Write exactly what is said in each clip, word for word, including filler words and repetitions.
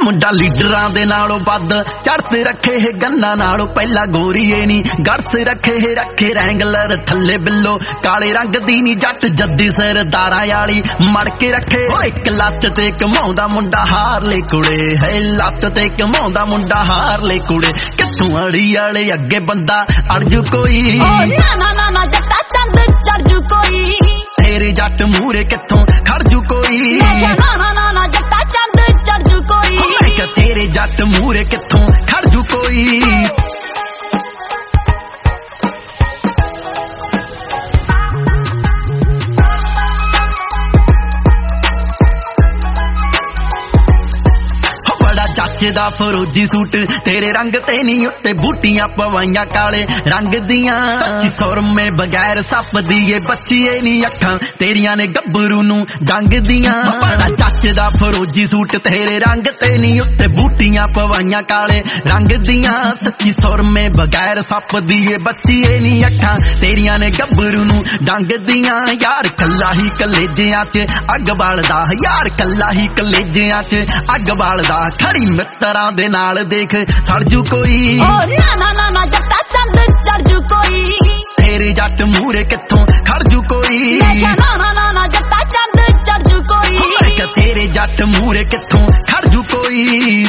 मुंडा लीडरां दे नालों वध चढ़ रखे है गन्ना नालों पहला गोरीए नी गरस रखे है रखे रैंगलर थल्ले बिल्लो काले रंग दी नी जट जद्दी सरदारां वाली मड़ के रखे एक लत्त ते कमाउंदा मुंडा हार ले कुड़े है लत्त ते कमाउंदा मुंडा हार ले कुड़े कित्थों अड़ी वाले अगे बंदा अड़जू कोई ओ ना ना ना ना जट्टा चंद चढ़जू कोई तेरे जट मूरे कित्थों खड़जू कोई ना ना ना ना जट्टा चंद चढ़जू कोई तेरे जट मूरे कित्थों खड़जू कोई चाचे दा फरोजी सूट तेरे रंग ते नी उत्ते बूटियां पवाइयां काले रंग दियां सच्ची सुरमे बगैर सप दिए बच्चिए नी अखां तेरियां ने गब्बरू नू डंग दियां बड़ा चाचे दा फरोजी सूट तेरे रंग ते नी उत्ते बूटियां पवाइयां काले रंग दियां सच्ची सुरमे बगैर सप दिए बच्चिए नी अखां तेरियां ने गब्बरू नू डंग दियां यार कल्ला ही कलेजियां च अग बालदा यार कल्ला ही कलेजियां च अग बालदा खड़ी मित्तरां दे नाल देख सड़जू कोई ओ ना ना ना ना जट्टा चंद चढ़जू कोई तेरे जट मूरे कित्थों खड़जू कोई ना ना ना ना जट्टा चंद चढ़जू कोई तेरे जट मूरे कित्थों खड़जू कोई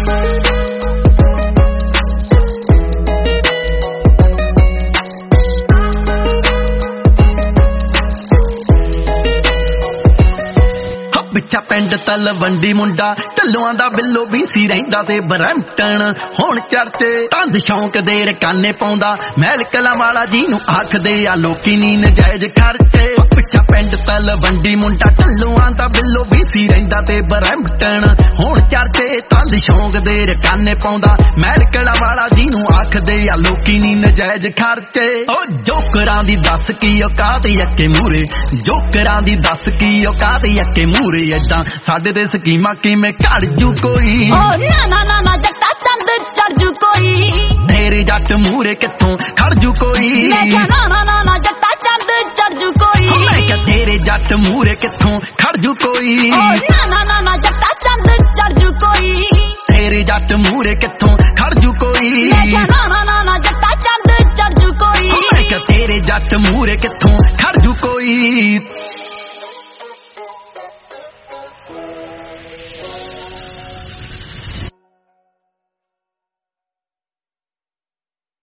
पिछा पिंड तलवंडी मुंडा ढल्लों दा बिल्लो भी सी रहिंदा ते बरैम्पटन हुण चर्चे तंद शौक दे रकाने पाउंदा महल कलां वाला जी नूं आखदे आ लोकी नी नजायज खर्चे पिछा पिंड तलवंडी मुंडा ढल्लों दा बिल्लो भी सी रहिंदा ते बरैम्पटन हुण चर्चे तंद शौक दे रकाने पाउंदा महल कलां वाला जी नूं आखदे आ लोकी नी नजायज खर्चे ओ जोकरां दी दस की औकात यक्के मूरे जोकरां दी दस की औकात यक्के मूरे ਏਦਾਂ ਸਾਡੇ ਦੇ ਸਕੀਮਾਂ ਕਿਵੇਂ ਘੜ ਜੂ ਕੋਈ ਓ ਨਾ ਨਾ ਨਾ ਨਾ ਜੱਟਾ ਚੰਦ ਚੜਜੂ ਕੋਈ ਤੇਰੇ ਜੱਟ ਮੂਰੇ ਕਿੱਥੋਂ ਖੜ ਜੂ ਕੋਈ ਮੈਂ ਕਿਹਾ ਨਾ ਨਾ ਨਾ ਨਾ ਜੱਟਾ ਚੰਦ ਚੜਜੂ ਕੋਈ ਮੈਂ ਕਿਹਾ ਤੇਰੇ ਜੱਟ ਮੂਰੇ ਕਿੱਥੋਂ ਖੜ ਜੂ ਕੋਈ ਓ ਨਾ ਨਾ ਨਾ ਨਾ ਜੱਟਾ ਚੰਦ ਚੜਜੂ ਕੋਈ ਤੇਰੇ ਜੱਟ ਮੂਰੇ ਕਿੱਥੋਂ ਖੜ ਜੂ ਕੋਈ ਮੈਂ ਕਿਹਾ ਨਾ ਨਾ ਨਾ ਨਾ ਜੱਟਾ ਚੰਦ ਚੜਜੂ ਕੋਈ ਮੈਂ ਕਿਹਾ ਤੇਰੇ ਜੱਟ ਮੂਰੇ ਕਿੱਥੋਂ ਖੜ ਜੂ ਕੋਈ